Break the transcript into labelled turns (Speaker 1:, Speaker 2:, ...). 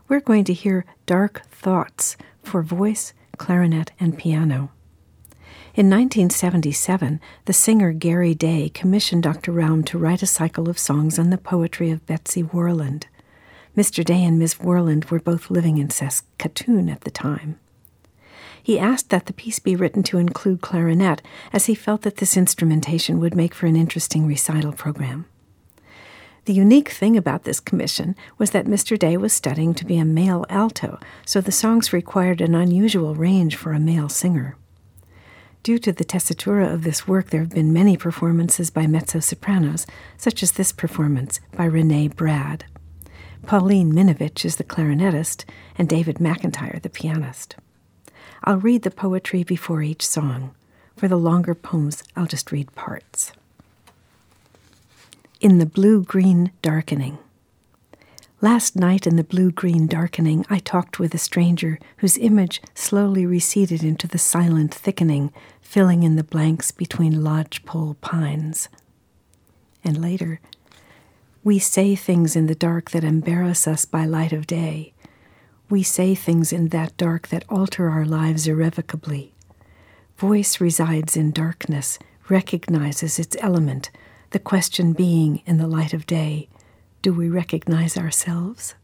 Speaker 1: we're going to hear Dark Thoughts for voice, clarinet, and piano. In 1977, the singer Gary Day commissioned Dr. Raum to write a cycle of songs on the poetry of Betsy Worland. Mr. Day and Miss Worland were both living in Saskatoon at the time. He asked that the piece be written to include clarinet, as he felt that this instrumentation would make for an interesting recital program. The unique thing about this commission was that Mr. Day was studying to be a male alto, so the songs required an unusual range for a male singer. Due to the tessitura of this work, there have been many performances by mezzo-sopranos, such as this performance by Renee Brad. Pauline Minovich is the clarinetist, and David McIntyre the pianist. I'll read the poetry before each song. For the longer poems, I'll just read parts. In the blue-green darkening. Last night in the blue-green darkening, I talked with a stranger whose image slowly receded into the silent thickening, filling in the blanks between lodgepole pines. And later, we say things in the dark that embarrass us by light of day. We say things in that dark that alter our lives irrevocably. Voice resides in darkness, recognizes its element, the question being, in the light of day, do we recognize ourselves?